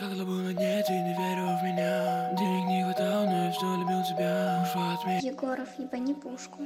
Когда был на дне, ты не верил в меня. Денег не хватало, но я все любил тебя. Ушла от меня. Егоров, ебани пушку.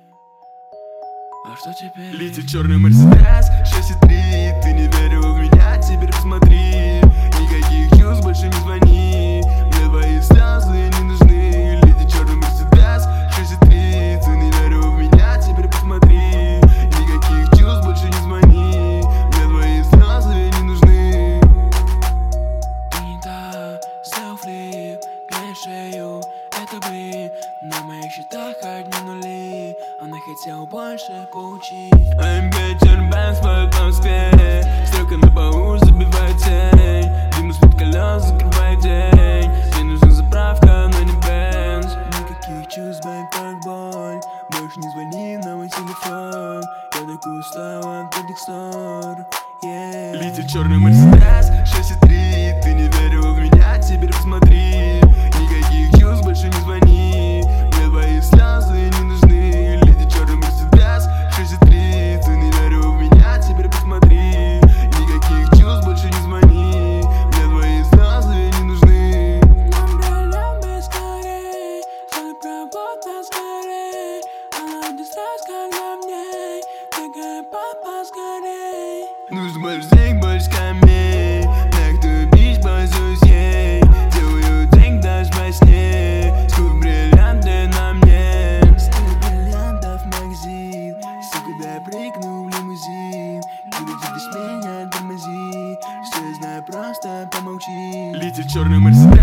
А что теперь? Летит черный Мерседес 6,3. Ты не верил в меня, теперь посмотри. Никаких чувств, больше не звони. Мне твои слезы не нужны. Летит черный Мерседес 6,3. Ты не верил в меня, теперь посмотри. Никаких чувств, больше не звони. Мне твои слезы не нужны. Ты не та, сделал флип, клей шею. Это бы на моих счетах одни нули. Она хотела больше поучить. I'm Peter Benz в Москве. Стрелка на полу забивает тень. Дым из-под колес закрывает день. Мне нужна заправка, но не Бенз. Никаких чувств, бэйб, как боль. Больше не звони на мой телефон. Я такой устал от этих ссор. Летит черный Мерседес 6,3. Ты не верил в меня, теперь посмотри. Никаких чувств, больше не звони. Мне твои слезы не нужны. Летит черный Мерседес 6,3. Ты не верил в меня, теперь посмотри. Никаких чувств, больше не звони. Мне твои слезы не нужны. Нам пролем скорей, заработать скорей. Она будет стресс, когда в ней. Такая папа скорей. Нужен больше денег, больше камней. Так ты бич, пользуюсь ей. Делаю денег даже во сне. Скуп бриллианты на мне. Столько бриллиантов в магазин. Сука, дай прыгну в лимузин. Когда ты без меня тормози. Все я знаю, просто помолчи. Летит черный Мерседес